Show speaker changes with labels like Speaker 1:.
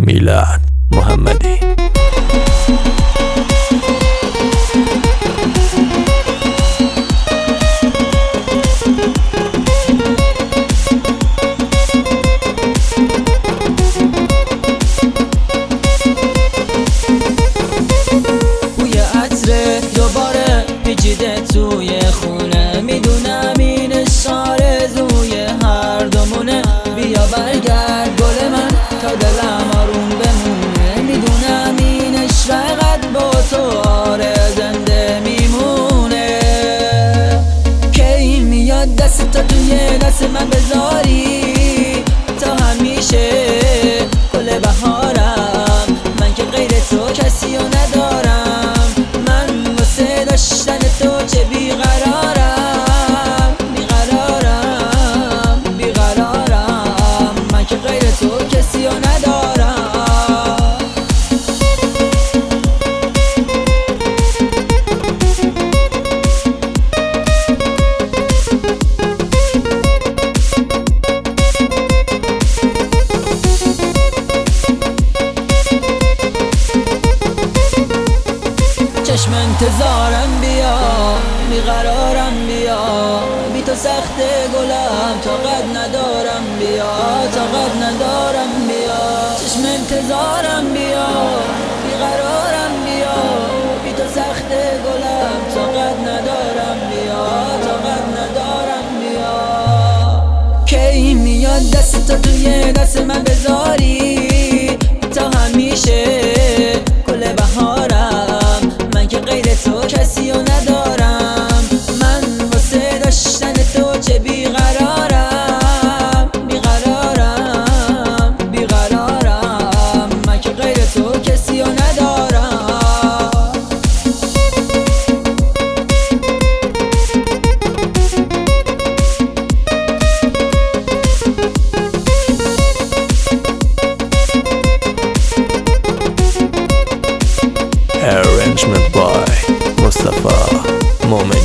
Speaker 1: میلاد محمدی.
Speaker 2: بوی عطر دوباره پیچیده توی خونه، میدونم این آرزوی هر دومونه. بیا برگرد گل من تا دلم آروم بمونه، میدونم این عشق با تو آره زنده میمونه. کی میاد دست تا توی دست من بذاری تا همیشه گل بهارم، من که غیر تو کسی رو ندارم. من واسه داشتن تو چه بیقرارم، بیقرارم، بیقرارم. من که غیر تو کسی رو ندارم. چشم انتظارم بیا، بیقرارم بیا، بی تو سخت گلم طاقت ندارم بیا، طاقت ندارم بیا. چشم انتظارم بیا، بیقرارم بیا، بی تو سخت گلم طاقت ندارم بیا، طاقت ندارم بیا. کی میاد دست تو توی دست من بذاری تا همیشه گل بهارم، من که غیر تو کسی رو ندارم. من واسه داشتن تو چه بیقرارم، بیقرارم، بیقرارم. من که غیر تو کسی رو ندارم.
Speaker 1: Arrangement by Mustafa Moment.